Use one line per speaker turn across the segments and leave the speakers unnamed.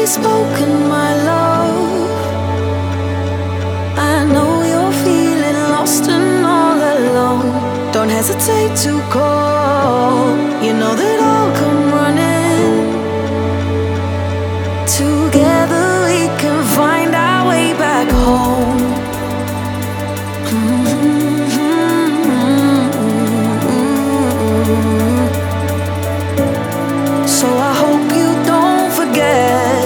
spoken, my love. I know you're feeling lost and all alone. Don't hesitate to call. You know that I'll come running. Together we can find our way back home. So I hope you don't forget.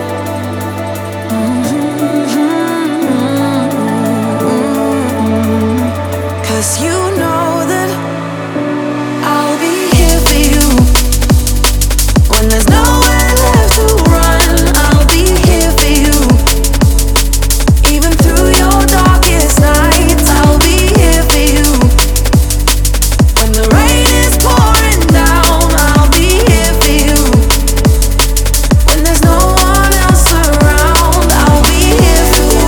'Cause you know that I'll be here for you. When there's nowhere left to run, I'll be here for you. Even through your darkest nights, I'll be here for you. When the rain is pouring down, I'll be here for you. When there's no one else around, I'll be here for you.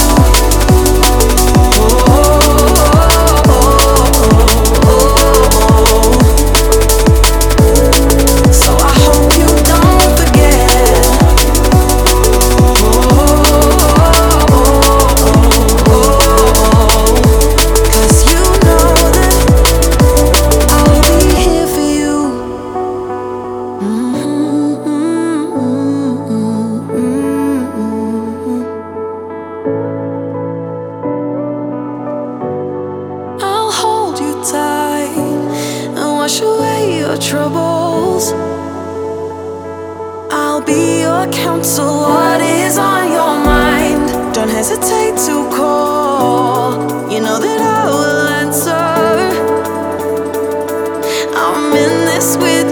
So I hope you don't forget. 'Cause you know that I'll be here for you. I'll hold you tight and wash away your troubles. I'll be your counsel, what is on your mind? Don't hesitate to call. You know that I will answer. I'm in this with